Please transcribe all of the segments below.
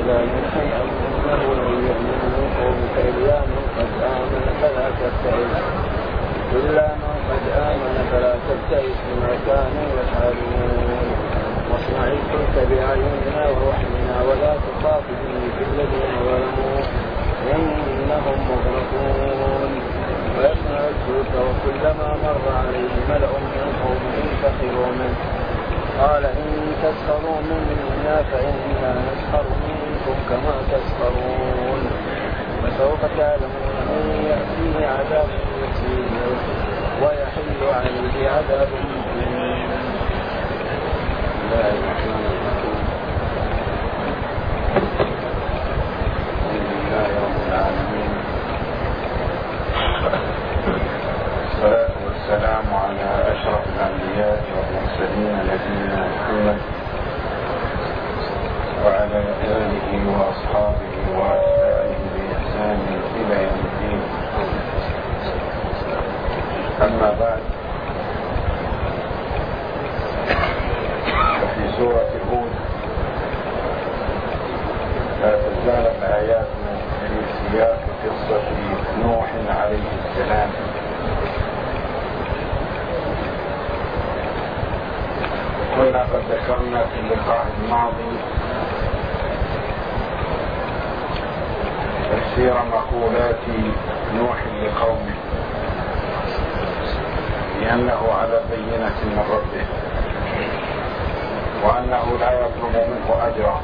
إلى نوح أنه لن يؤمن من قومك إلا من قد آمن فلا تبتئس بما كانوا يفعلون واصنع الفلك بأعيننا ووحينا ولا تخاطبني في الذين ظلموا إنهم مغرقون. ويصنع الفلك وكلما مر عليه ملأ من قومه سخروا منه قال إن تسخروا منا فإنا نسخر منكم كما تسخرون. فسوف تعلمون من يأتيه عذاب يخزيه ويحل عليه عذاب مقيم. لا الرحمن الرحيم. الحمد لله رب العالمين، والصلاة والسلام على أشرف الأنبياء والمرسلين نبينا محمد وعلى آله وأصحابه وأتباعه بإحسان إلى يوم الدين. أما بعد، ففي سورة هود لا تزال الآيات في سياق قصة نوح عليه السلام. كنا قد ذكرنا في اللقاء الماضي تفسير مقولات نوح لقومه لأنه على بينة من ربه، وأنه لا يطلب منه أجرا،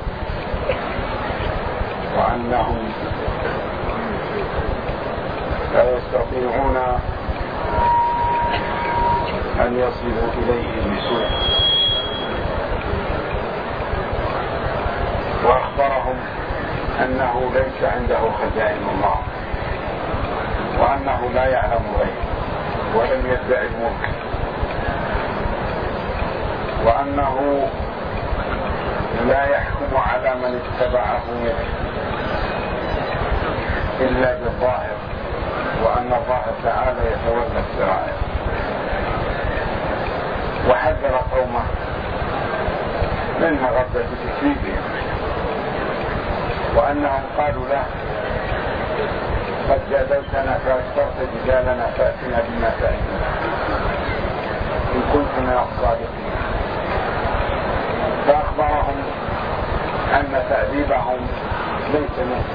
وأنهم لا يستطيعون أن يصلوا إليه بسوء. وأخبرهم أنه ليس عنده خزائن الله، وأنه لا يعلم غيب ولم يدعي الملك، وأنه لا يحكم على من اتبعه إلا بالظاهر، وأن الله تعالى يتولى السرائر. وحذر قومه من مغبة تكذيبهم، وأنهم قالوا له قد جادلتنا فأكثرت جدالنا فأتنا بما تعدنا إن كنت من الصادقين. فأخبرهم أن تأديبهم ليس منه،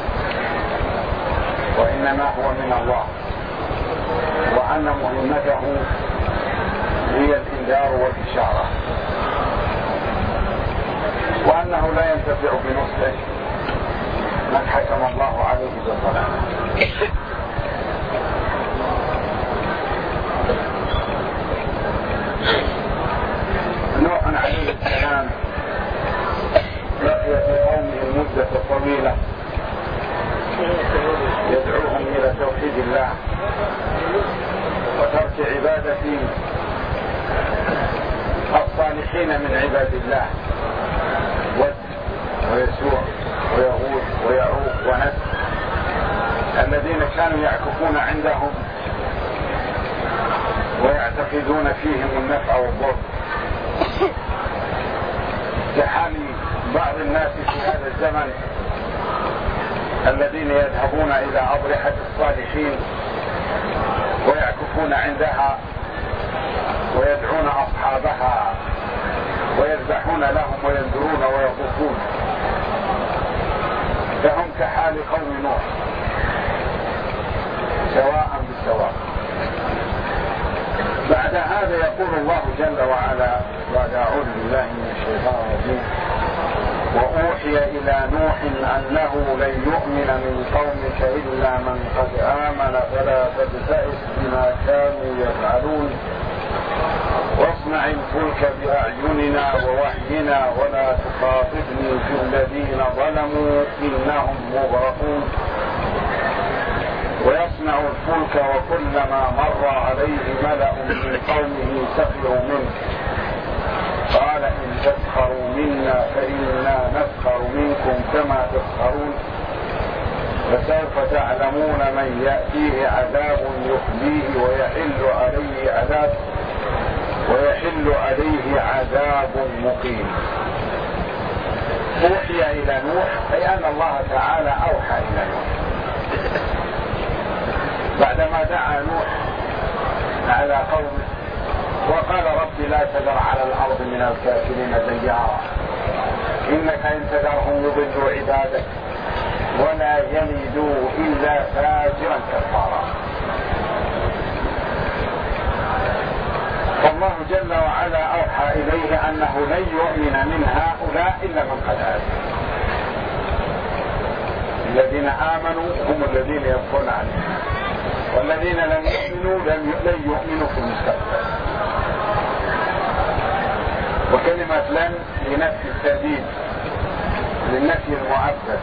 وإنما هو من الله، وأن مهمته هي الإنذار والإشارة، وأنه لا ينتفع بنصحه من حكم الله عليه بالظلام. نوح عليه السلام بقي في قومه مدة طويلة يدعوهم إلى توحيد الله وترك عبادة الصالحين من عباد الله، ود ويسوع ويغوث ويعوق ونسر، الذين كانوا يعكفون عندهم ويعتقدون فيهم النفع والضر، كحال بعض الناس في هذا الزمن الذين يذهبون إلى أضرحة الصالحين ويعكفون عندها ويدعون أصحابها ويذبحون لهم وينذرون ويطوفون، فهم كحال قوم نوح سواء بسواء. بعد هذا يقول الله جل وعلا بعد أعوذ بالله من الشيطان الرجيم: وأوحي إلى نوح أنه لن يؤمن من قومك إلا من قد آمن فلا تبتئس بما كانوا يفعلون واصنع الفلك بأعيننا ووحينا ولا تخاطبني في الذين ظلموا إنهم مغرقون. ويصنع الفلك وكلما مر عليه ملأ من قومه سخروا منه قال إن تسخروا منا فإنا نسخر منكم كما تسخرون. فسوف تعلمون من يأتيه عذاب يخزيه ويحل عليه عذاب مقيم. أوحي إلى نوح أي أن الله تعالى أوحى إلى نوح بعدما دعا نوح على قومه وقال رب لا تذر على الأرض من الكافرين ديارا إنك إن تذرهم يضلوا عبادك ولا يلدوا إلا فاجرا كفارا. فالله جل وعلا أوحى إليه أنه لن يؤمن من هؤلاء إلا من قد آمن. الذين آمنوا هم الذين يبقون عليهم، والذين لم يؤمنوا لن يؤمنوا في المستقبل. وكلمة لن لنفي التأديب للنفي المؤبد.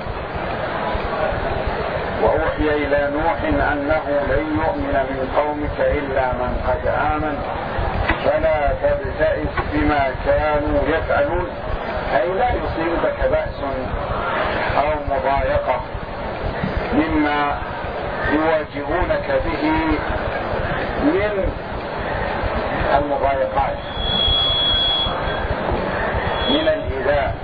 وأوحي إلى نوح أنه لن يؤمن من قومك إلا من قد آمن فلا تبتئس بما كانوا يفعلون أي لا يصيبك بأس أو مضايقة مما يواجهونك به من المضايقات من الإيذاء.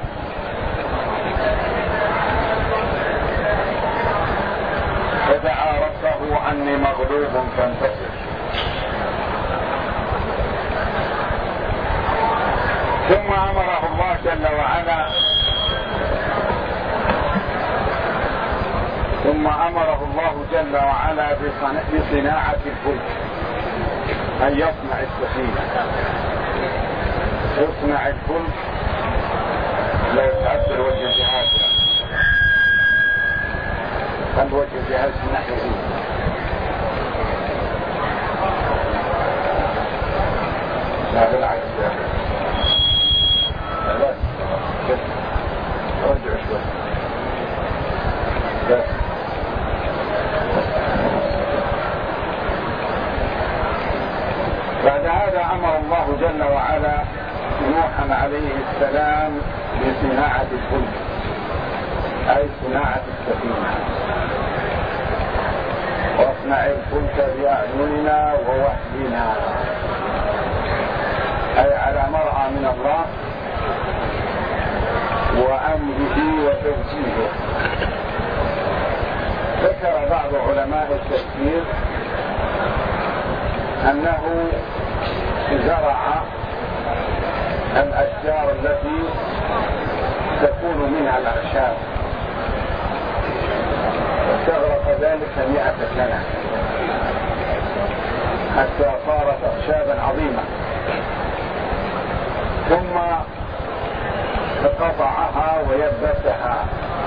فدعا ربه أني مغلوب فانتصر. ثم أمره الله جل وعلا بصناعة الفلك أن يصنع السفينة. يصنع الفلك لو تعبر وجه جهاز الوجه جهاز نحوه لا بالعكس بس رجع شوي بس. بعد هذا أمر الله جل وعلا نوحا عليه السلام بصناعة الفلك أي صناعة السفينة. واصنع الفلك بأعيننا ووحينا أي على مرأى من الله وأمره وتوجيهه. ذكر بعض علماء التفسير أنه زرع الأشجار التي تكون منها الأعشاب واستغرق ذلك 100 سنة حتى صارت أخشابا عظيمة، ثم قطعها ويبسها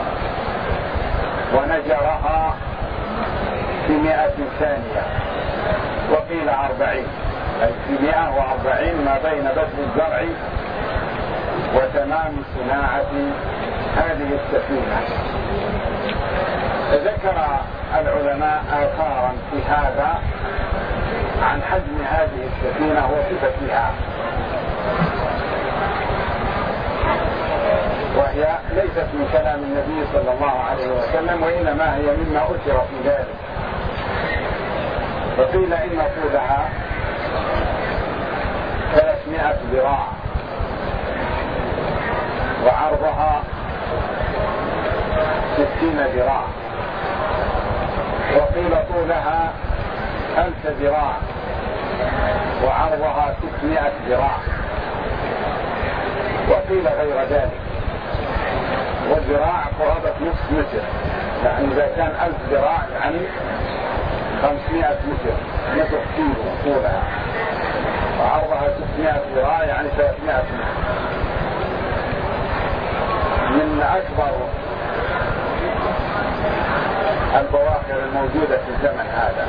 ونجرها في 100 ثانية وقيل 40 أي في 140 ما بين بذل الزرع وتمام صناعة هذه السفينة. ذكر العلماء آثارا في هذا عن حجم هذه السفينة وصفتها، وهي ليست من كلام النبي صلى الله عليه وسلم وإنما هي مما أثر في ذلك. فقيل إن طولها 300 ذراع وعرضها 60 ذراع، وقيل طولها 1000 ذراع وعرضها 600 ذراع، وقيل غير ذلك. والذراع قرابة نصف متر، يعني إذا كان 1000 ذراع يعني 500 متر، نصف كيلو طولها، وعرضها 600 ذراع يعني 300 متر. من أكبر البواخر الموجودة في الزمن هذا.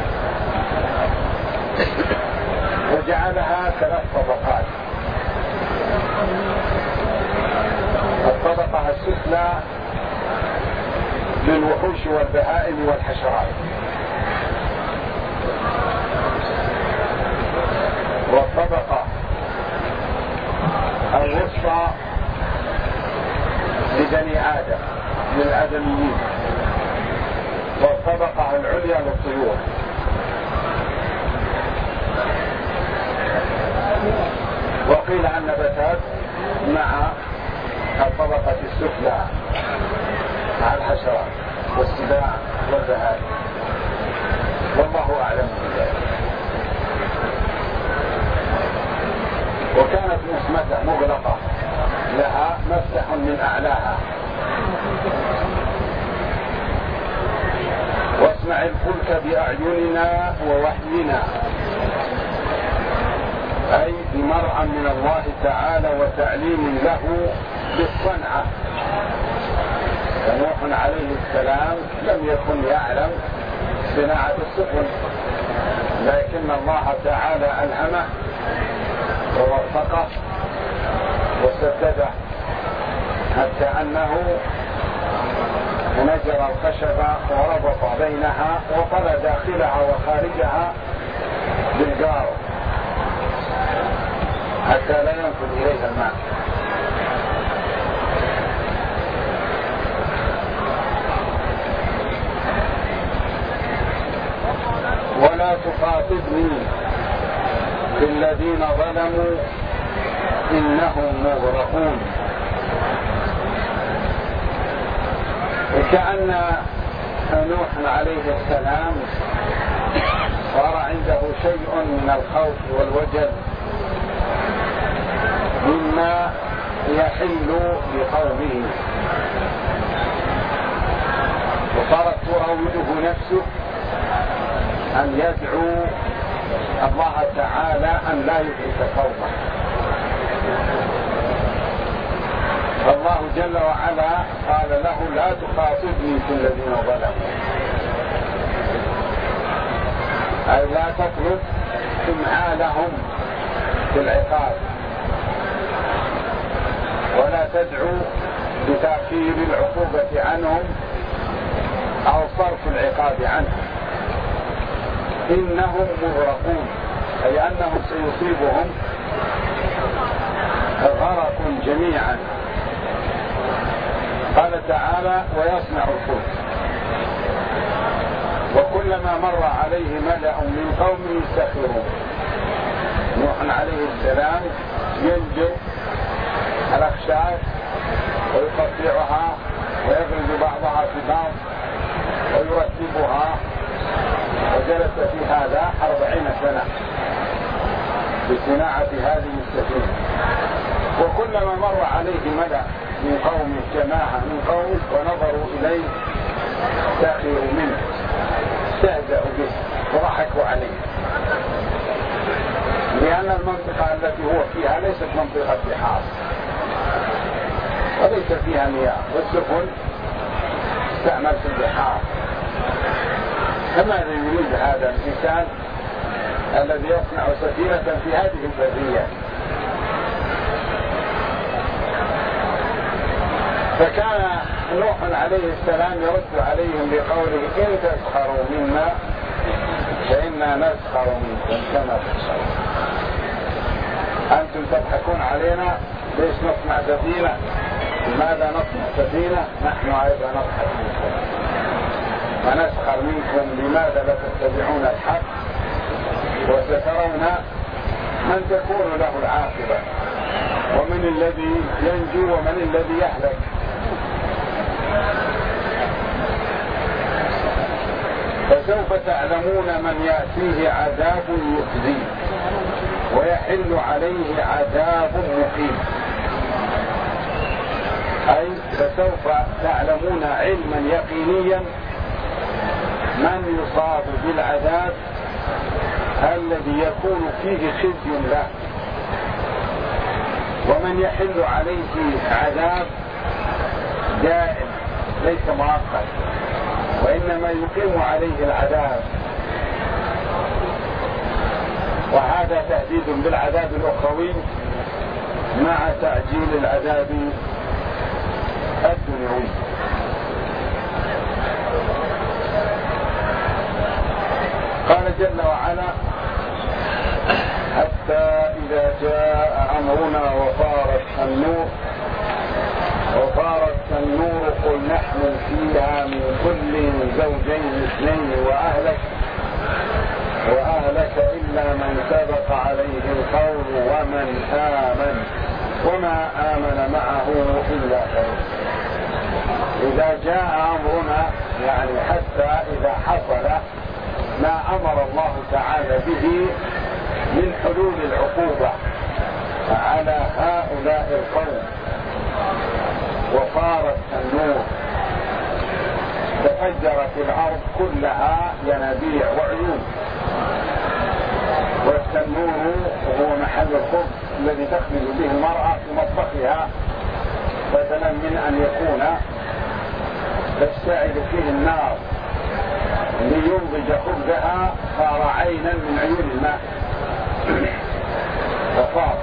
وجعلها 3 طبقات. الطبقة السفلى للوحوش والبهائم والحشرات، والطبقة الوسطى لبني آدم للآدميين، والطبقة العليا للطيور. وقيل النباتات مع الطبقة السفلى مع الحشرات والسباع والبهائم، والله أعلم بذلك. وكانت مسمته مغلقة لها مفتح من أعلاها. واصنع الفلك بأعيننا ووحينا، أي بمرعى من الله تعالى وتعليم له بالصنعة. فنوح عليه السلام لم يكن يعلم صناعة السفن، لكن الله تعالى ألهمه ووفقه وسدده، حتى أنه نجر الخشب وربط بينها وقل داخلها وخارجها بالجار حتى لا ينفذ إليها الماء. ولا تخاطبني في الذين ظلموا إنهم مغرقون. وكأن نوح عليه السلام صار عنده شيء من الخوف والوجل مما يحل بقومه، وصارت تراوده نفسه أن يدعو الله تعالى أن لا يهلك قومه. فالله جل وعلا قال له لا تخاطبني في الذين ظلموا، أي لا تطلب إمهالهم في العقاب، ولا تدعو بتأخير العقوبة عنهم أو صرف العقاب عنهم. إنهم مغرقون، أي أنهم سيصيبهم غرق جميعا. قال تعالى ويصنع الفلك، وكلما مر عليه ملأ من قومه سخروا. نوح عليه السلام ينجر الأخشاب ويقطعها ويغرز بعضها في بعض ويرتبها، وجلس في هذا 40 سنة بصناعة هذه السفينة. وكلما مر عليه ملأ من قوم جماعة من قوم ونظروا إليه سخروا منه، استهزأوا به وضحكوا عليه، لأن المنطقة التي هو فيها ليست منطقة بحار وليس فيها مياه، والسفن تعمل في البحار. فماذا يريد هذا الإنسان الذي يصنع سفينة في هذه البرية؟ فكان نوح عليه السلام يرد عليهم بقوله إن تسخروا منا فإنا نسخر منكم كما تسخرون. أنتم تضحكون علينا، ليش نصنع سفينة؟ لماذا نصنع سفينة؟ نحن أيضا نضحك منكم ونسخر منكم، لماذا لا تتبعون الحق وسترون من تكون له العاقبة، ومن الذي ينجو ومن الذي يهلك. فسوف تعلمون من يأتيه عذاب يخزيه ويحل عليه عذاب مقيم. أي فسوف تعلمون علما يقينيا من يصاب بالعذاب الذي يكون فيه خزي له، ومن يحل عليه عذاب دائم ليس مؤقت، وإنما يقيم عليه العذاب. وهذا تهديد بالعذاب الأخروي مع تعجيل العذاب الدنيوي. قال جل وعلا حتى إذا جاء أمرنا وفارت النور قل نحمل فيها من كل زوجين اثنين وأهلك إلا من سبق عليه القول ومن آمن وما آمن معه إلا قليل. إذا جاء أمرنا يعني حتى إذا حصل ما أمر الله تعالى به من حلول العقوبة على هؤلاء القوم وصارت النور تفجرت الأرض كلها ينابيع وعيون، والتنور هو محل الخبز الذي تخبز به المرأة في مطبخها، بدلا من أن يكون تشتعل فيه النار لينضج خبزها صار عينا من عيون الماء وصار.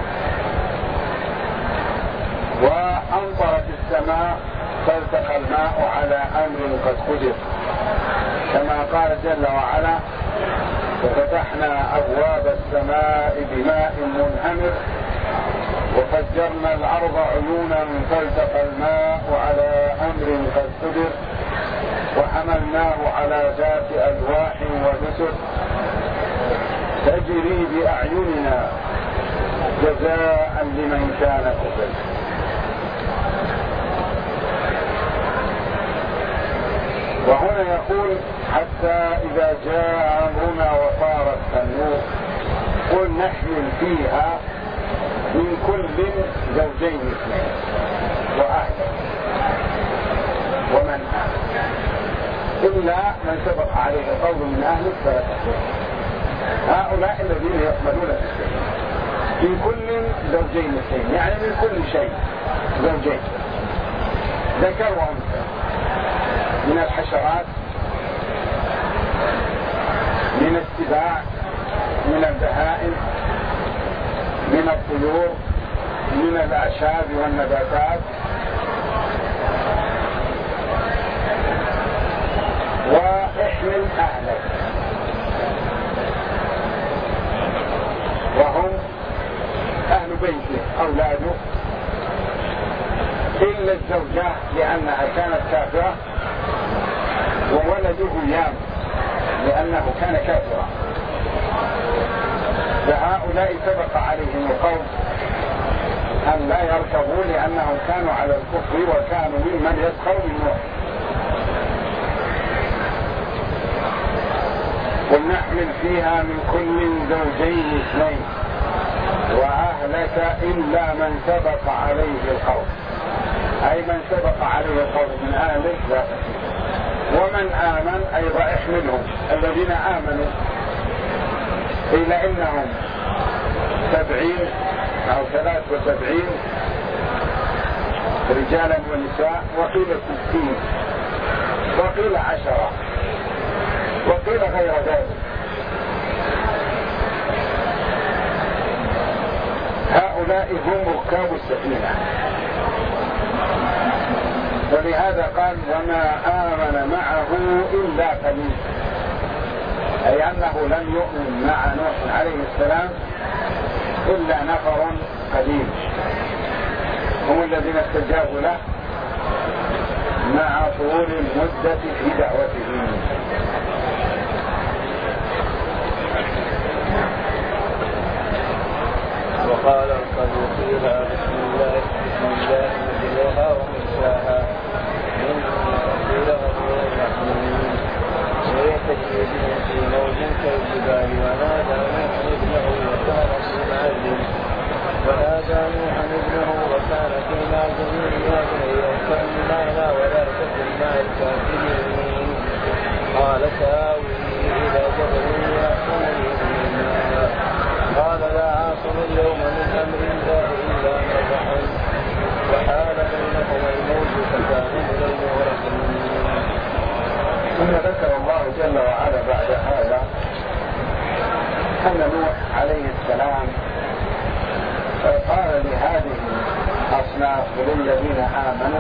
وأمطرت السماء فالتقى الماء على أمر قد قدر، كما قال جل وعلا: وفتحنا أبواب السماء بماء منهمر وفجرنا الأرض عيونا فالتقى الماء على أمر قد قدر وحملناه على ذات ألواح ودسر تجري بأعيننا جزاء لمن كان كفر. وهنا يقول: حتى إذا جاء أمرنا وصارت النور قل نحمل فيها من كل زوجين اثنين وأهلك ومن إلا من سبق عليه قول من أهلك فلا تحزن. هؤلاء الذين يقبلون الإسلام من كل زوجين اثنين، يعني من كل شيء زوجين ذكر وأنثى، من الحشرات، من السباع، من البهائم، من الطيور، من الأعشاب والنباتات، واحمل أهلك، وهم أهل بيته أولاده إلا الزوجة لأنها كانت كافرة وولده يام لأنه كان كافرا، فهؤلاء سبق عليهم القول أن لا يركبوا لأنهم كانوا على الكفر وكانوا ممن يسخر من نوح. قل نحمل فيها من كل زوجين اثنين وأهلك إلا من سبق عليه القول، أي من سبق عليه القول من أهلك لا تحمل. ومن آمن أيضا احملهم الذين آمنوا، قيل إنهم 70 أو 73 رجالا ونساء، وقيل 60 وقيل 10 وقيل غير ذلك. هؤلاء هم ركاب السفينة، ولهذا قال: وما آمن معه إلا قليل، أي أنه لم يؤمن مع نوح عليه السلام إلا نفر قليل، هم الذين استجابوا له مع طول المدة في دعوته. وقال: اركبوا فيها بسم الله مجريها ومرساها إن ربي لغفور رحيم. وهي تجري بهم في موج كالجبال. ونادى نوح ابنه وكان في معزل يا بني اركب معنا ولا تكن مع الكافرين. قال: سآوي إلى جبل يعصمني من الماء. قال: لا عاصم اليوم من أمر الله إلا من رحم. وحال بينهما الموج فكان من المغرقين. ثم ذكر الله جل وعلا بعد هذا أن نوح عليه السلام قال لهذه الأصناف وللذين آمنوا: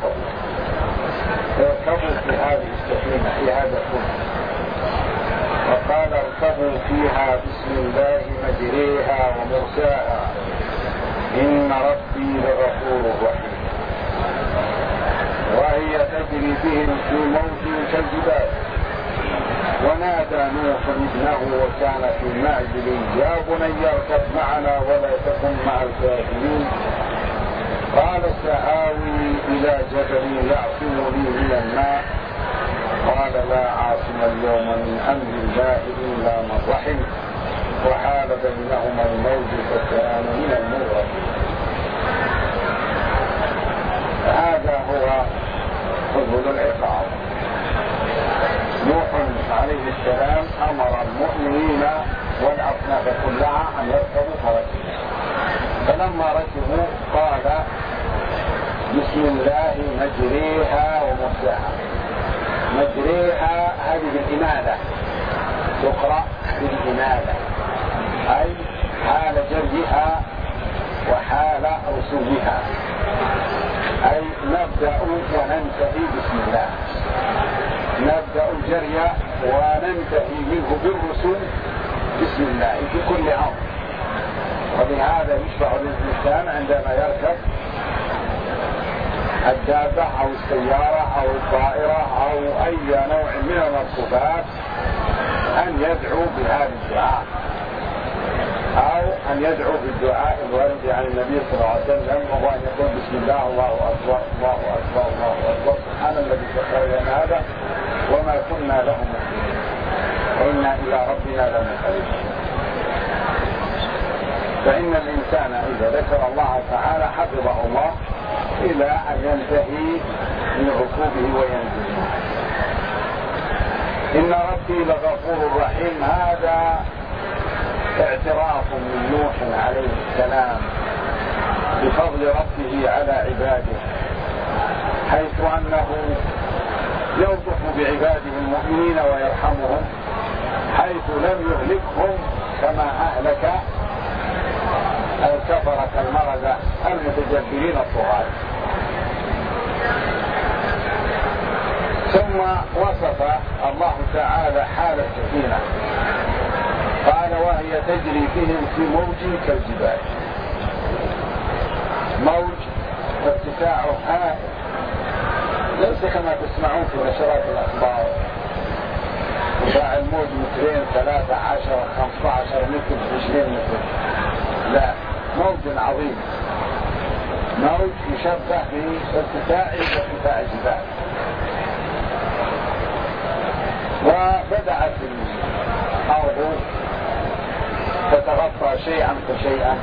اركبوا في هذه السفينة في هذا الفلك. وقال: اركبوا فيها بسم الله مجريها ومرساها إن ربي لغفور رحيم. وهي تجري بهم في موج كالجبال. ونادى نوح ابنه وكان في معزل يا بني اركب معنا ولا تكن مع الكافرين قال سآوي إلى جبل يعصمني من الماء قال لا عاصم اليوم من أمر الله إلا من رحم وحال بينهما الموج فكان من المغرقين. هذا هو حدود العقاب. نوح عليه السلام أمر المؤمنين والأصناف كلها أن يركبوا فركبوا، فلما ركبوا قال بسم الله مجريها ومرساها. مجريها هذه بالإمالة، تقرأ بالإمالة أي حال جريها وحال رسومها، أي نبدأ وننتهي بسم الله، نبدأ الجري وننتهي منه بالرسوم بسم الله في كل أمر. وبهذا يشرع للإنسان عندما يركب الدابة أو السيارة أو الطائرة أو أي نوع من المركوبات أن يدعو بهذا الدعاء، أو أن يدعو بالدعاء الوارد عن النبي صلى الله عليه وسلم، وهو أن يقول بسم الله الله أكبر الله أكبر الله أكبر سبحان الذي سخر لنا هذا وما كنا له مقرنين وإنا إلى ربنا لمنقلبون. فإن الإنسان إذا ذكر الله تعالى حفظه الله إلى أن ينتهي من ركوبه وينزل. إن ربي لغفور رحيم، هذا اعتراف من نوح عليه السلام بفضل ربه على عباده، حيث أنه يلطف بعباده المؤمنين ويرحمهم، حيث لم يهلكهم كما أهلك الكفرة المردة المتجبرين الطغاة. ثم وصف الله تعالى حال السفينة قال وهي تجري بهم في موج كالجبال. موج ارتفاعه هائل، ليس كما تسمعون في نشرات الأخبار ارتفاع الموج 2 3 10 15 متر 20 متر، لا، موج عظيم، موج يشبه بارتفاع الجبال. وبدأت الأرض تتغطى شيئا فشيئا،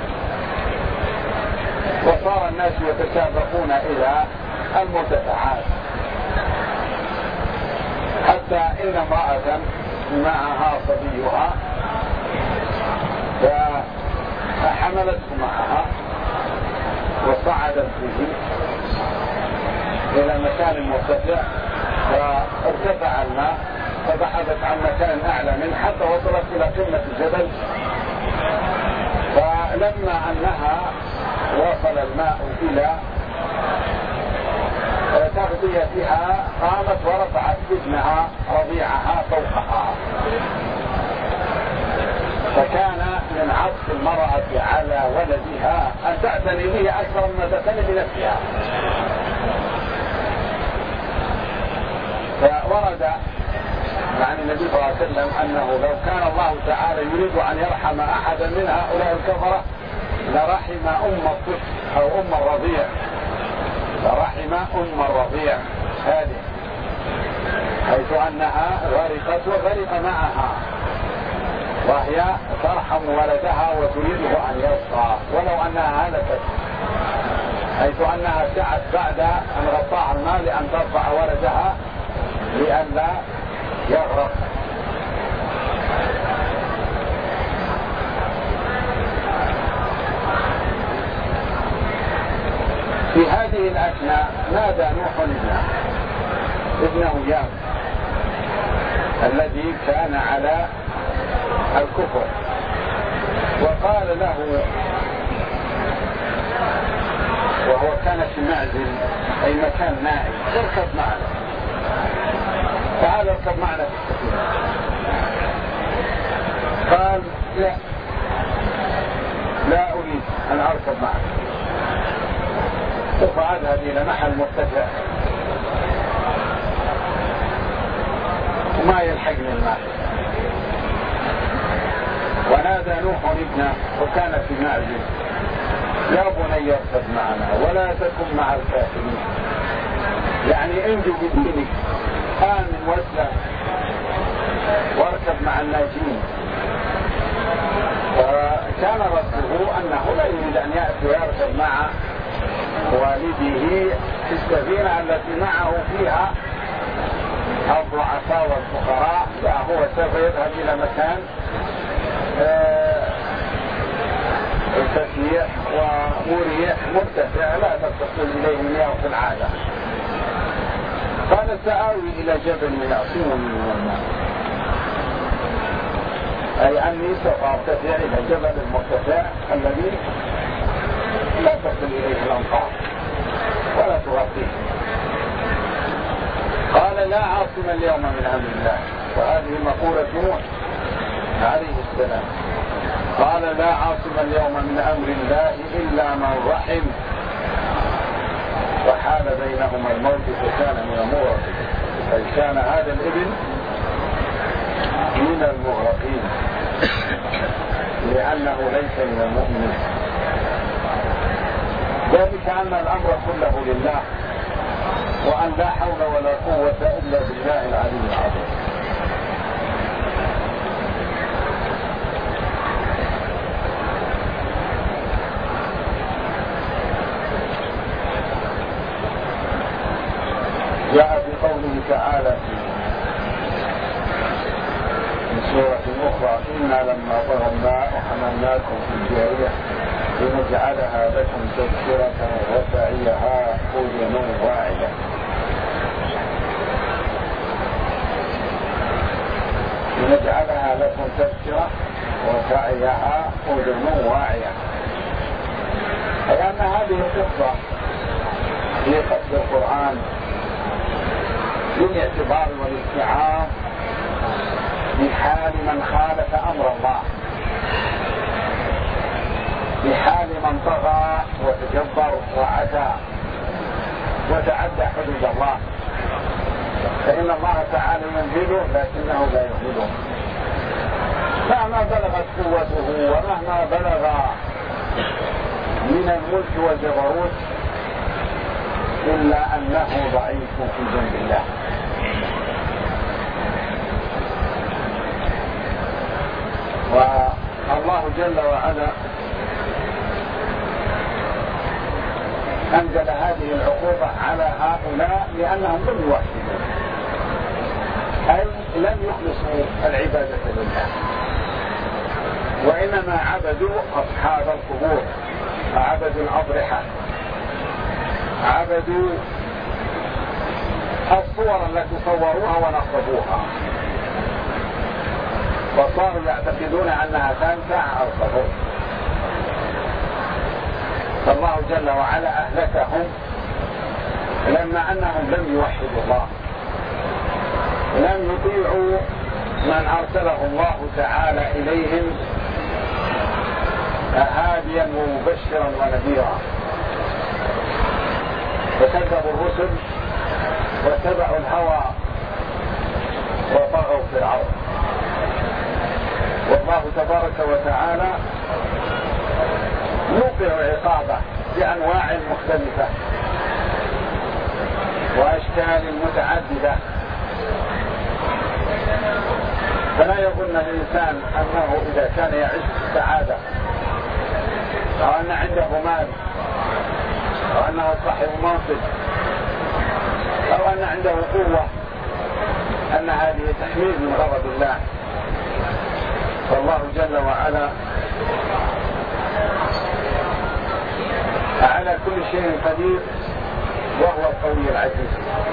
وصار الناس يتسابقون إلى المرتفعات، حتى إن امرأة معها صبيها فحملته معها وصعدت به إلى مكان مرتفع، فارتفع الماء فبحثت عن مكان أعلى منه حتى وصلت إلى قمة الجبل. فلما أنها وصل الماء إلى تغطيتها قامت ورفعت ابنها رضيعها فوقها، فكان من عطف المرأة على ولدها أن تعتني به أكثر مما تعتني بنفسها. فورد عن النبي صلى الله عليه وسلم أنه لو كان الله تعالى يريد أن يرحم أحدا من هؤلاء الكفرة لرحم أم الطفل أو أم الرضيع، لرحم أم الرضيع هذه، حيث أنها غرقت وغرق معها، وهي ترحم ولدها وتريده أن يبقى ولو أنها هلكت، حيث أنها سعت بعد أن غطاها الماء لأن ترفع ولدها لئلا يغرق. في هذه الأثناء نادى نوح ابنه يام الذي كان على الكفر، وقال له وهو كان في معزل أي مكان نائم اركب معنا، تعال اركب معنا في السفينة. قال لا أريد أن أركب معك، سوف أذهب إلى محل مرتفع. ثم وما يلحقني الماء. ونادى نوح ابنه وكان في معزل: يا بني اركب معنا ولا تكن مع الكافرين، يعني انجو بدينك، آمن واسلم واركب مع الناجين. فكان رده أنه لا يريد أن يأتي ويركب مع والده في السفينة التي معه فيها الضعفاء والفقراء، لا هو سوف يذهب إلى مكان فسيح ومريح مرتفع لا تتصل إليه المياه في العادة. قال: سآوي إلى جبل يعصمني من الماء، أي أني سوف أرتفع إلى جبل المرتفع الذي لا تصل إليه الأمطار ولا تغطيه. قال: لا عاصم اليوم من أمر الله. وهذه مقولة نوح عليه السلام. قال: لا عاصم اليوم من أمر الله إلا من رحم، وحال بينهما الموت فكان من المغرقين، أي كان هذا الابن من المغرقين لأنه ليس من المؤمنين. ذلك أن الأمر كله لله، وأن لا حول ولا قوة إلا بالله العلي العظيم. جاء بقوله تعالى في سورة أخرى: إنا لما طغى الماء حملناكم في الجارية لنجعلها لكم تذكرة وتعيها أذن واعية. لنجعلها لكم تذكرة وتعيها أذن واعية، أي أن هذه القصة في قصة القرآن للاعتبار والاستيعاب بحال من خالف أمر الله، بحال من طغى وتجبر وعتى وتعدى حدود الله، فإن الله تعالى ينزله لكنه لا يهمله مهما بلغت قوته ومهما بلغ من الملك والجبروت، إلا أنه ضعيف في جنب الله. والله جل وعلا أنزل هذه العقوبة على هؤلاء لأنهم لم يوحدوا، أي لم يخلصوا العبادة لله، وإنما عبدوا أصحاب القبور، عبدوا الأضرحة، عبدوا الصور التي صوروها ونصبوها، وصاروا يعتقدون أنها تنفع أو تضر. فالله جل وعلا أهلكهم لما أنهم لم يوحدوا الله، لم يطيعوا من أرسله الله تعالى إليهم هاديا ومبشرا ونذيرا، فكذبوا الرسل واتبعوا الهوى وطغوا في الأرض. والله تبارك وتعالى يوقع عقابه بأنواع مختلفة وأشكال متعددة، فلا يظن الإنسان أنه إذا كان يعيش في السعادة أو أن عنده مال أو أنه صاحب منصب أو أن عنده قوة أن هذه تحميل من غضب الله. فالله جل وعلا على كل شيء قدير، وهو القوي العزيز.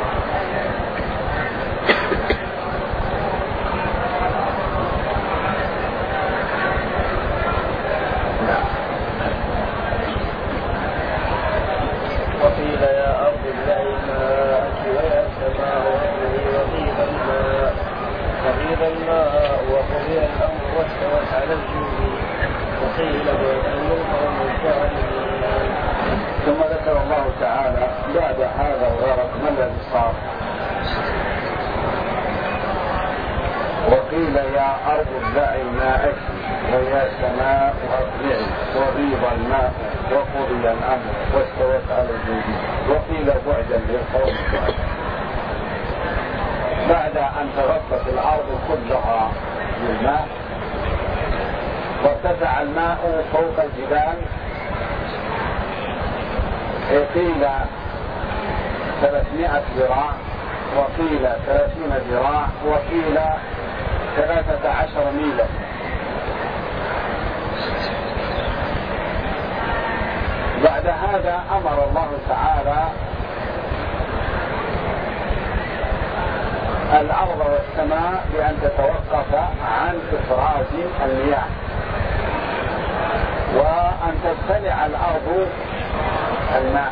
وقيل يا أرض ابلعي ماءك ويا سماء وغيض الماء وقضي الأمر واستوت على الجود وقيل بعدا للقوم الظالمين. ثم ذكر الله تعالى بعد هذا الغرق ما الذي صار. يا أرض ابلعي ماءك ويا سماء أقلعي وغيض الماء وقضي الأمر واستوت على الجود وقيل بعدا للقوم بعد أن تغطت الأرض كلها بالماء وارتفع الماء فوق الجبال، قيل 300 ذراع وقيل 30 ذراع وقيل 13 ميلا. بعد هذا أمر الله تعالى الأرض والسماء بأن تتوقف عن إفراز المياه وأن تبتلع الأرض الماء،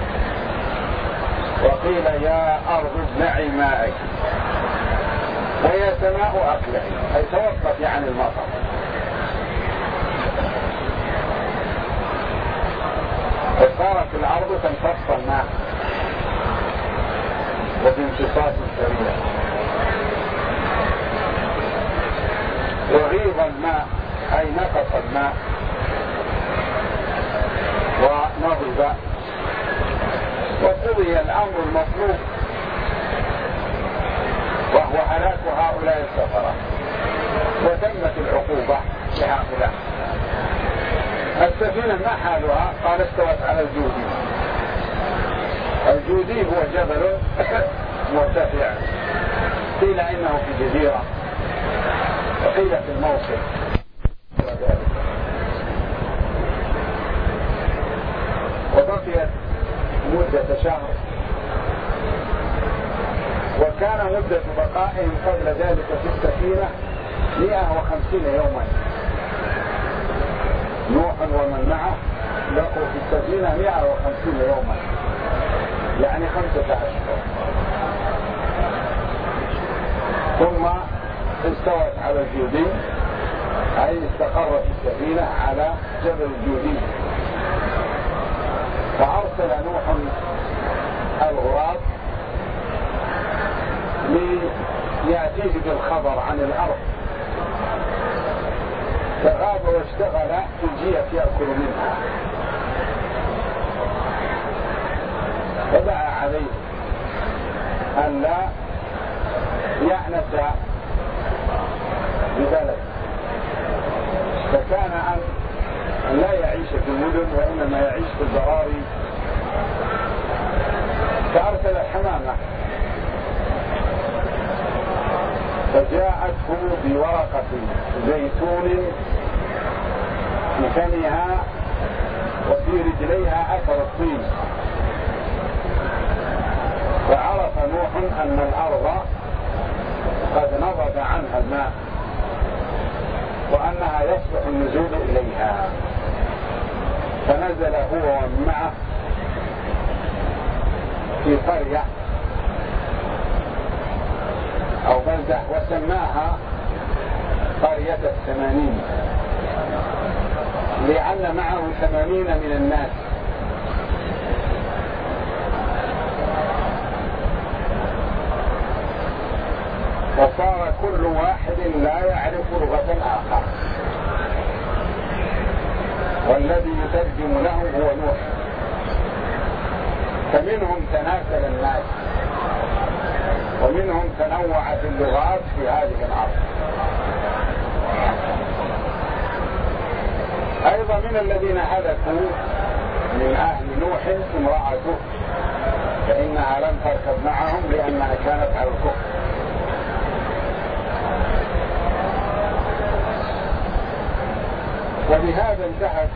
وقيل يا أرض ابلعي ماءك ويا سماء أقلعي، أي توقفي عن المطر. فصارت الأرض تمتص الماء وبامتصاص سريع، وغيض الماء أي نقص الماء ونضب، وقضي الأمر المطلوب وهو هلاك هؤلاء السفرة، وتمت العقوبة لهؤلاء. السفينة ما حالها؟ قال استوت على الجودي. الجودي هو جبل مرتفع، قيل إنه في جزيرة وقيل في الموصل، وبقيت مدة شهر، وكان مدة بقائهم قبل ذلك في السفينة 150 يوما. نوح ومن معه بقوا في السفينة 150 يوما، يعني 5 أشهر، ثم استوت على الجودي، أي استقرت السفينة على جبل الجودي. فأرسل نوح الغراب ليأتيه بالخبر عن الأرض، فغاب واشتغل في الجية يأكل منها، فدعا عليه أن لا يأنس ببلد، فكان أن لا يعيش في المدن وإنما يعيش في البراري. فأرسل الحمامة فجاءته بورقة زيتون في فمها وفي رجليها أثر الطين، فعرف نوح أن الأرض قد نضب عنها الماء وأنها يصلح النزول إليها، فنزل هو ومن معه في قرية أو بلدة وسماها قرية 80، لأن معه 80 من الناس. وصار كل واحد لا يعرف لغة الآخر، والذي يترجم له هو نوح، فمنهم تناسل الناس ومنهم تنوعت اللغات في هذه الأرض. أيضا من الذين هلكوا من أهل نوح امرأته، فإنها لم تركب معهم لأنها كانت على الكفر. وبهذا انتهت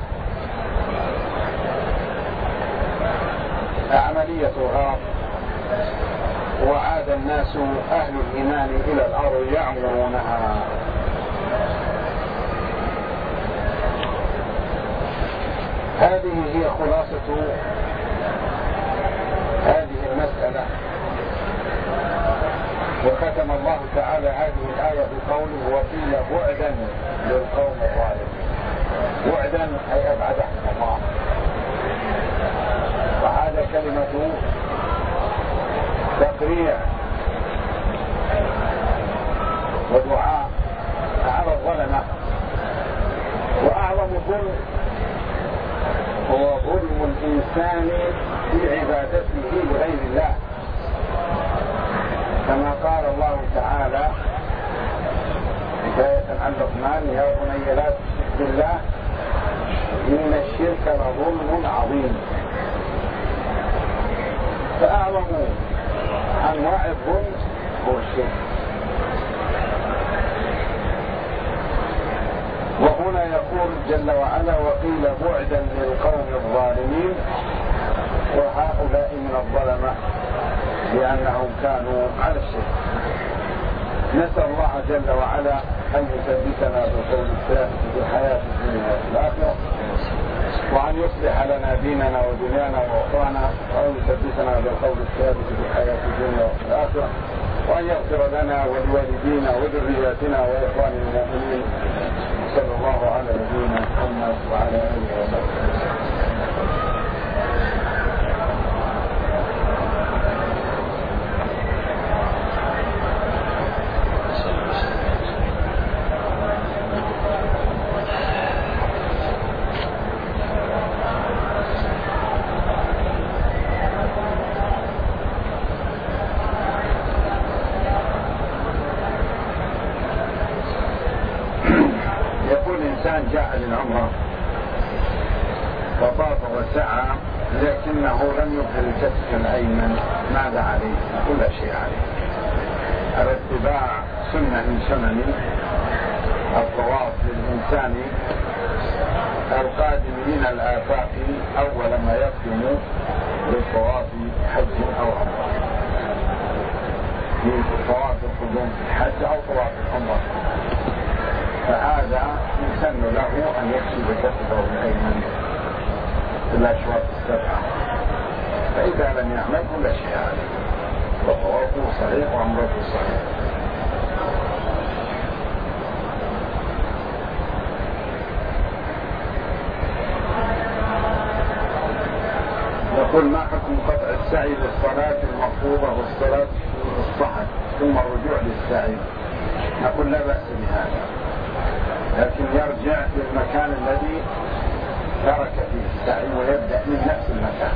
عملية الغرق، وعاد الناس أهل الإيمان إلى الأرض يعمرونها. هذه هي خلاصة هذه المسألة. وختم الله تعالى هذه الآية بقوله وقيل بعدا للقوم الظالمين. بعدا أي أبعدهم الله، وهذا كلمة تقريع ودعاء الثاني في عبادته لغير الله، كما قال الله تعالى حكاية عن لقمان: يا بني لا تشرك بالله إن الشرك لظلم عظيم. فأعظم أنواع الظلم هو الشرك. وهنا يقول جل وعلا: وقيل بعدا للقوم الظالمين. وهؤلاء من الظلمة لأنهم كانوا على الشرك. نسأل الله جل وعلا أن يثبتنا بالقول الثابت في الحياة الدنيا والآخرة، وأن يصلح لنا ديننا ودنيانا وأخرانا، وأن يثبتنا بالقول الثابت في الحياة الدنيا والآخرة، وأن يغفر لنا ولوالدينا وذرياتنا وإخواننا المؤمنين. صلى الله على نبينا محمد وعلى آله وصحبه. جاء للعمرة وطاف وسعى لكنه لم يبذل الكتف الأيمن، ماذا عليه؟ كل شيء عليه على اتباع سنة من سنن الطواف للإنسان القادم من الآفاق أول ما يقدم للطواف حج أو عمرة، في طواف القدوم في الحج أو طواف العمرة، فهذا يسن له أن يكشف كتفه الأيمن في الأشواط السبعة، فإذا لم يعمل كل شيء عليه، وطوافه صحيح وعمرته صحيح. يقول: ما حكم قطع السعي للصلاة المفروضة والصلاة الصحن ثم الرجوع للسعي؟ نقول: لا بأس بهذا، لكن يرجع للمكان الذي ترك فيه السعي ويبدأ من نفس المكان.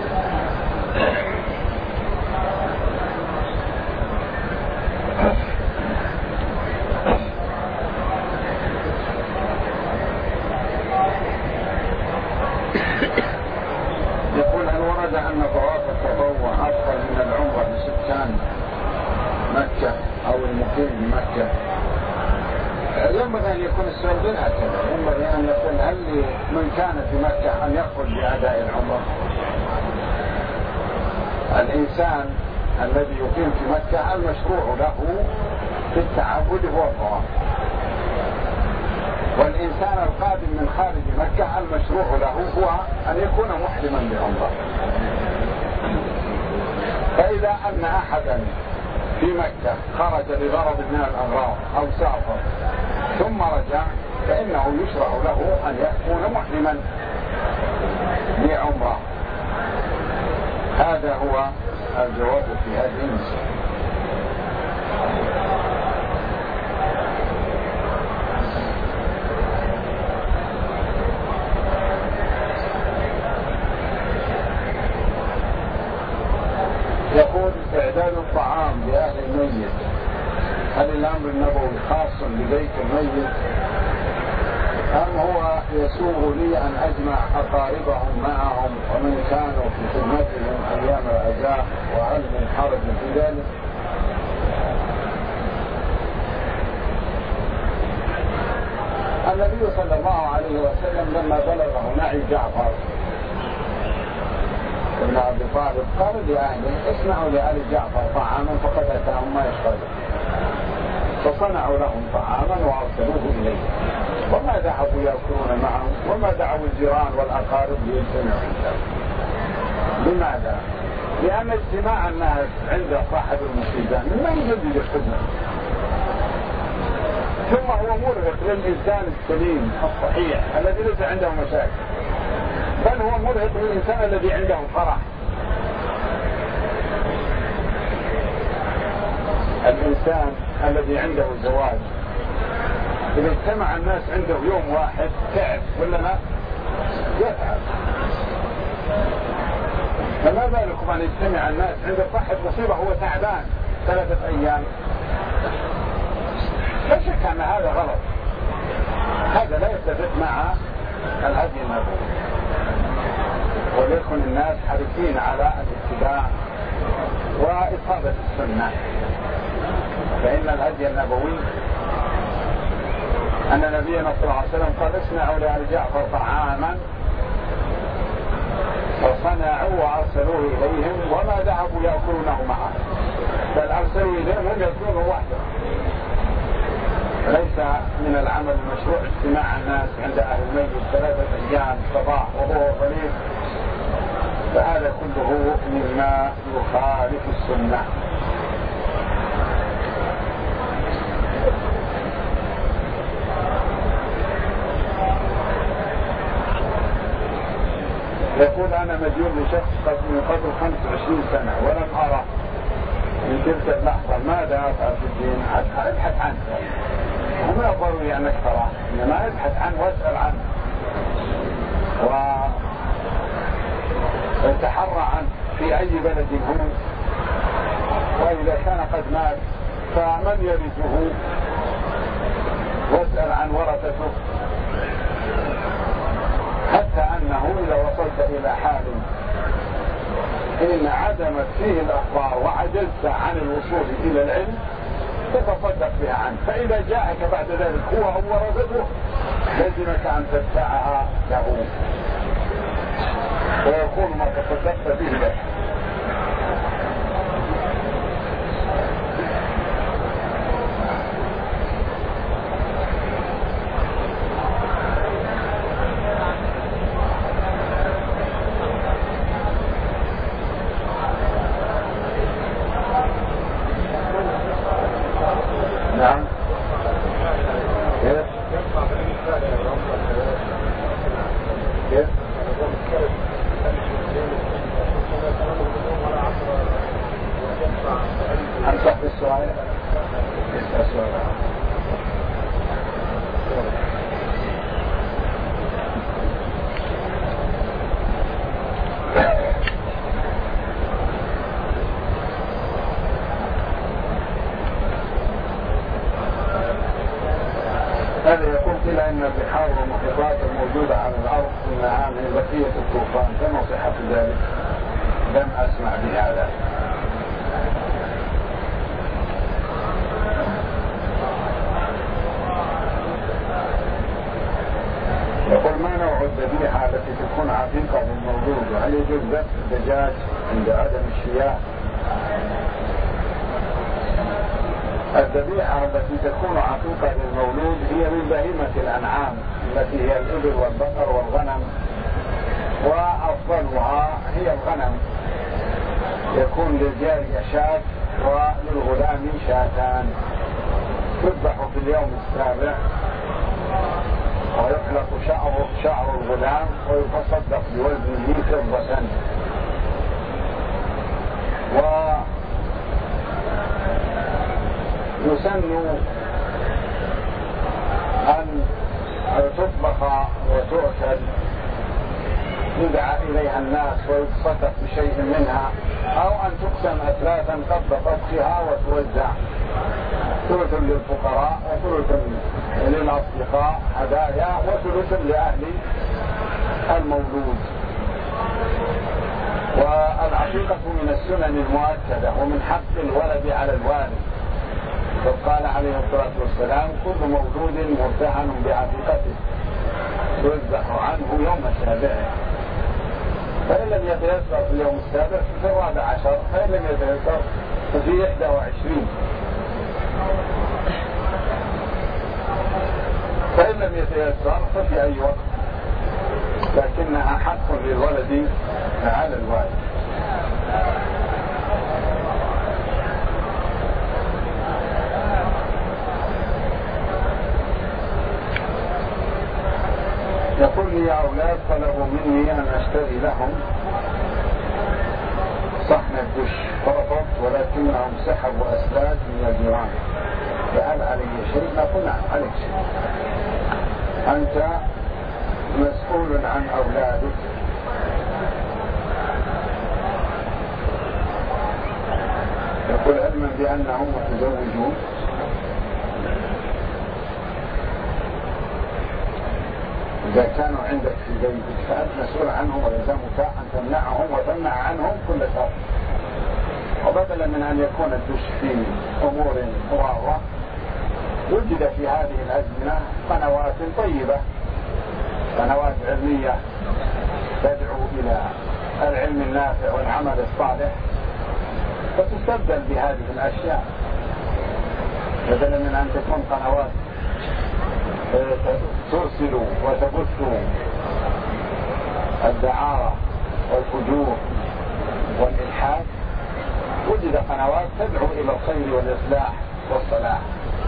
يقول: هل ورد أن طواف التطوع أفضل من العمرة لسكان مكة أو المقيم بمكة؟ ينبغي أن يكون السؤال هكذا، ينبغي أن يقول: هل من كان في مكة أن يخرج بأداء العمرة؟ الإنسان الذي يقيم في مكة المشروع له في التعبد هو الطواف، والإنسان القادم من خارج مكة المشروع له هو أن يكون محرما بعمرة. فإذا أن أحدا في مكة خرج لغرض من الأغراض أو سافر ثم رجع، فإنه يشرع له أن يكون محرما بعمرة. هذا هو الجواب في هذه المسألة. يقول: إعداد الطعام لأهل الميت، هل الأمر النبوي خاص ببيت الميت أم هو يسوغ لي أن أجمع أقاربهم معهم ومن كانوا في خدمتهم أيام العزاء، وهل من حرج في ذلك؟ النبي صلى الله عليه وسلم لما بلغه نعي جعفر ابن أبي طالب قال لأهله: اصنعوا لآل جعفر طعاما فقد أتاهم ما يشغلون، فصنعوا لهم طعاما وأرسلوه إليه، وما ذهبوا يأكلون معهم وما دعوا الجيران والأقارب ليجتمعوا عنده. لماذا؟ لأن اجتماع الناس عند صاحب المصيبة مما يجدد الخدمة، ثم هو مرهق للإنسان السليم الصحيح الذي ليس عنده مشاكل، بل هو مرهق للإنسان الذي عنده فرح. الإنسان الذي عنده زواج إذا اجتمع الناس عنده يوم واحد تعب ولا لا؟ يتعب. فما بالكم أن يجتمع الناس عند صاحب مصيبة هو تعبان 3 أيام؟ لا شك أن هذا غلط، هذا لا يتفق مع الهدي النبوي. وليكن الناس حريصين على الاتباع وإصابة السنة، فإن الهدي النبوي أن نبينا صلى الله عليه وسلم قال اصنعوا لآل جعفر طعاما، فصنعوا وأرسلوه إليهم وما ذهبوا يأكلونه معه، بل أرسلوا إليهم هم يأكلونه وحده. ليس من العمل المشروع اجتماع الناس عند أهل الميت 3 أيام صباح وظهر وليل، فهذا كله مما يخالف السنة. يقول أنا مديون لشخص من قبل 25 سنة ولم أرى من تلك اللحظة، ماذا أفعل في الدين؟ ابحث عنه، وما ضروري أنك تراه، إنما ابحث عنه واسأل عنه وتحرى عنه في أي بلد هو، وإذا كان قد مات فمن يرثه، واسأل عن ورثته، حتى أنه إذا وصلت إلى حال إن عدمت فيه الأخبار وعجزت عن الوصول إلى العلم تتصدق بها عنه، فإذا جاءك بعد ذلك هو أو ورثته لازمك أن تدفعها له ويكون ما تصدقت به لك. نعم. كيف؟ أنصح بالسؤال. هذا يقول إلى أن البحار والمحيطات الموجودة على الأرض إنها من بقية الطوفان، كما صحة ذلك؟ لم أسمع بهذا. يقول ما نوع الذبيحة التي تكون عتيقة للمولود، وهل يجوز ذبح الدجاج عند عدم الشياه؟ الذبيحة التي تكون عتيقة للمولود هي من بهيمة الأنعام التي هي الإبل والبقر والغنم، وأفضلها هي الغنم، يكون للجارية شاة وللغلام شاتان، تذبح في اليوم السابع ويحلق شعر الغلام ويتصدق بوزنه فضة. ويسن أن تطبخ وتؤكل، يدعى إليها الناس ويتصدق بشيء منها، أو أن تقسم أثلاثا قبل طبخها وتوزع، ثلث للفقراء وثلث للأصدقاء هدايا وثلث لأهل المولود. والعقيقة من السنن المؤكدة ومن حق الولد على الوالد، وقال عليه الصلاة والسلام كل مولود مرتهن بعقيقته يذبح عنه يوم سابعه، فإن لم يتيسر في اليوم السابع ففي 14، فإن لم يتيسر ففي 21، فإن لم يتيسر ففي أي وقت، لكنها حق للولد على الوالد. يقول لي أولاد طلبوا مني أن أشتري لهم صحن الدش فرفضت، ولكنهم سحبوا أسلاك من الجيران، فهل علي شيء؟ نقول نعم عليك شيء، أنت مسؤول عن أولادك يقول علما بأنهم متزوجون إذا كانوا عندك في بيتك فأنت مسؤول عنهم ويلزمك أن تمنعهم وتمنع عنهم كل شر، وبدلا من أن يكون الدش في أمور مضارة وجد في هذه الأزمنة قنوات طيبة، قنوات علمية تدعو إلى العلم النافع والعمل الصالح، فتستبدل بهذه الأشياء بدلا من أن تكون قنوات ترسل وتبث الدعارة والفجور والإلحاد. وجد قنوات تدعو إلى الخير والإصلاح والصلاح.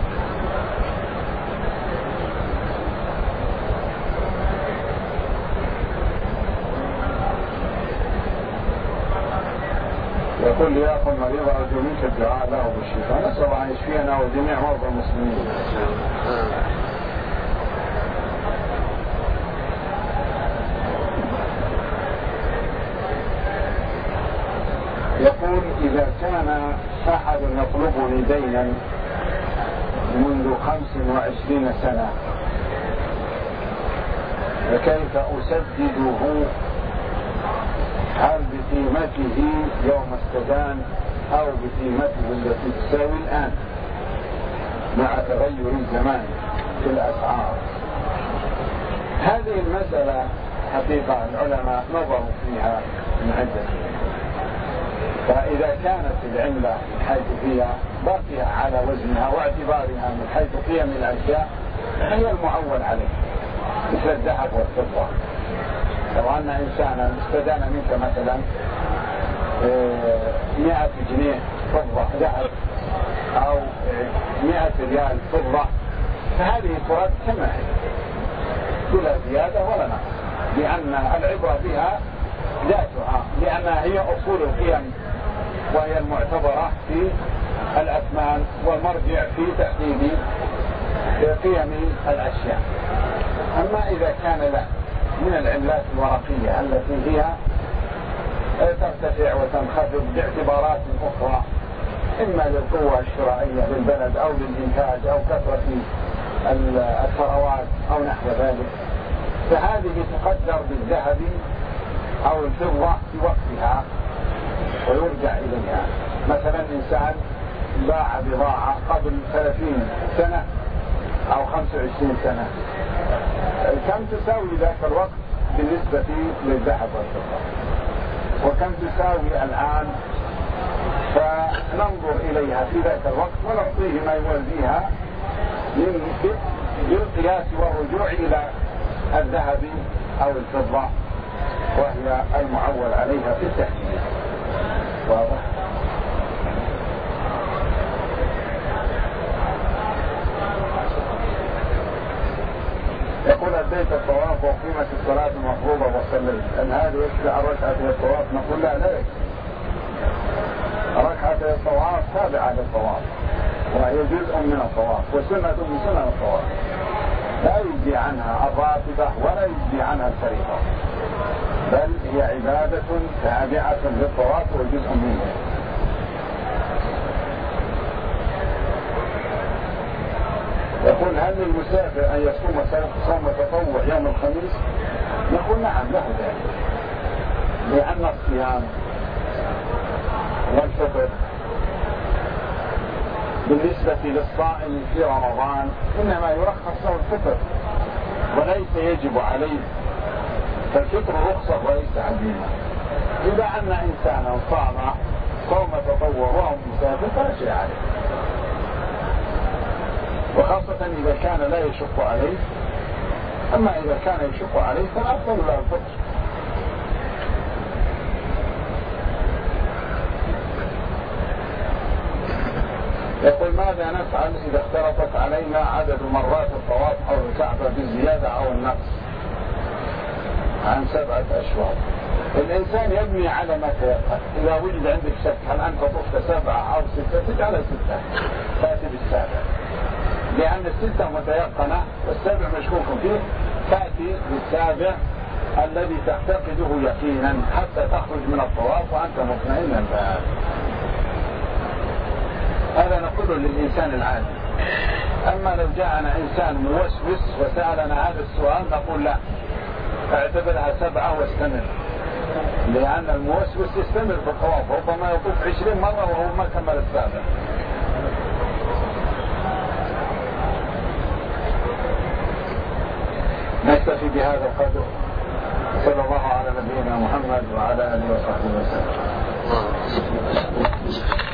يقول لي أخو المريض أرجو منك الدعاء له بالشفاء، نسأل الله أن يشفينا وجميع مرضى المسلمين. يقول إذا كان أحد يطلبني دينا منذ 25 سنة فكيف أسدده؟ هل بقيمته يوم استدان أو بقيمته التي تساوي الآن مع تغير الزمان في الأسعار؟ هذه المسألة حقيقة العلماء نظروا فيها من عدة. فإذا كانت العملة من حيث هي باقية على وزنها واعتبارها من حيث قيم الأشياء هي المعول عليه مثل الذهب والفضة. لو أن إنسانا استدان منك مثلا 100 جنيه فضة ذهب أو 100 ريال فضة فهذه ترد كما هي بلا زيادة ولا نقص، لأن العبرة بها ذاتها، لأنها هي أصول القيم وهي المعتبرة في الأثمان والمرجع في تحديد قيم الأشياء. أما إذا كان لا من العملات الورقية التي هي ترتفع وتنخفض باعتبارات أخرى إما للقوة الشرائية للبلد أو للإنتاج أو كثرة الثروات أو نحو ذلك، فهذه تقدر بالذهب أو الفضة في وقتها ويرجع إليها. مثلا إنسان باع بضاعة قبل 30 سنة أو 25 سنة، كم تساوي ذاك الوقت بالنسبة للذهب والفضة وكم تساوي الآن؟ فننظر إليها في ذاك الوقت ونعطيه ما يوازيها بالقياس والرجوع إلى الذهب أو الفضة وهي المعول عليها في التحديد. واضح؟ يقول أديت الطواف وقيمة الصلاة المفروضة وصليت، أن هذا يشفع ركعتي الطواف؟ نقول لا يكفي. ركعتي الطواف تابعة للطواف وهي جزء من الطواف وسنة من سنن الطواف، لا يجزي عنها الراتبة ولا يجزي عنها الفريضة، بل هي عبادة تابعة للطواف وجزء منه. يقول هل للمسافر أن يصوم صوم تطوع يوم الخميس؟ نقول نعم له ذلك، لأن الصيام والفطر بالنسبة للصائم في رمضان إنما يرخص له الفطر وليس يجب عليه، فالفطر رخصة وليس عزيمة. إذا أن إنسانا صام صوم تطوع وهو مسافر فلا شيء عليه، وخاصة إذا كان لا يشق عليه. أما إذا كان يشق عليه فالأفضل له الفطر. يقول ماذا نفعل إذا اختلطت علينا عدد مرات الطواف حول الكعبة بالزيادة أو النقص عن 7 أشواط؟ الإنسان يبني على ما تيقن. إذا وجد عندك شك هل أنت طفت 7 أو 6 تجعل 6، تأتي بالسابع، لأن 6 متيقنة والسابع مشكوك فيه، تأتي بالسابع الذي تعتقده يقينا حتى تخرج من الطواف وأنت مطمئن البال. هذا نقوله للإنسان العادي. أما لو جاءنا إنسان موسوس وسألنا هذا السؤال نقول لا، اعتبرها 7 واستمر، لأن الموسوس يستمر في الطواف، ربما يطوف 20 مرة وهو ما كمل 7. نكتفي بهذا القدر. صلى الله على نبينا محمد وعلى آله وصحبه وسلم.